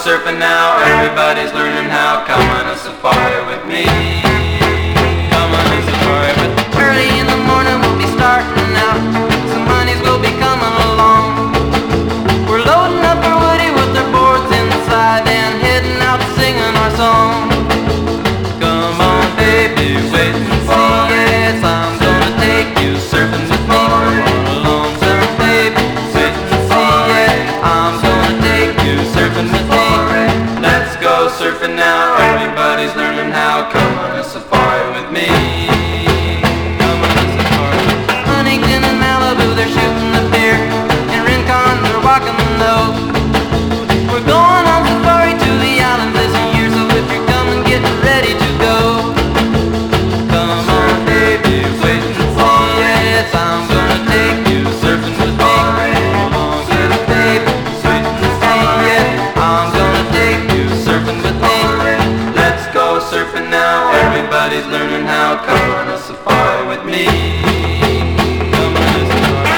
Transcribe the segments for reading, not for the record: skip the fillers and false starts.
surfing now, everybody's learning how. Come on a safari with me. Come on a safari with me. Early in the morning we'll be starting out. Some honeys will be coming along. We're loading up our woody with our boards inside and heading out singing our song. Come on baby, wait and see. Yes, I'm gonna take you surfing with me. Come along, surf baby, wait and see. Yeah, I'm gonna take you surfing with me. Let's go surfing now, everybody's learning how. Come on a safari with me. Come on a safari. Huntington and Malibu, they're shooting the pier. In Rincon, they're walking the nose. We're going on safari to the island this year, so if you're coming, get ready to go. Come on baby, wait and see. Yes, I'm gonna take you surfing with me. Come on, get it baby, wait and see. Yeah, I'm gonna take you surfing with me. Let's go surfing now, everybody's learning how. Come on a safari with me. Come on a safari.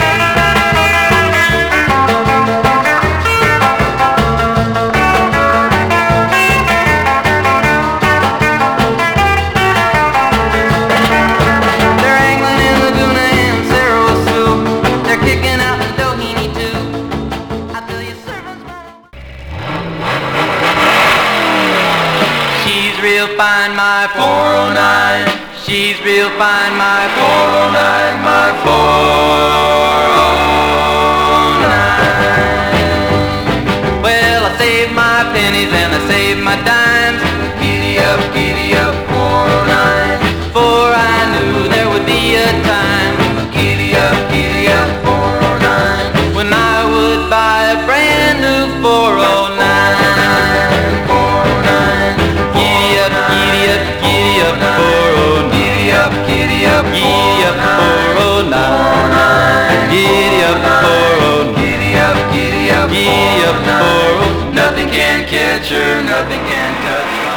They're angling in Laguna and Cerro Azul. They're kicking out in Doheny too. I tell you, surfing's fun. She's real fine, my 409. She's real fine, my 409, my 409. Well, I saved my pennies and I saved my dimes. Giddy up, 409. For I knew there would be a time. Giddy up, 409. When I would buy a brand new 409. 409. Giddy up, 409. Giddy up, 409. Giddy up, 409. Giddy up, 409. Nothing can catch her, nothing can touch her.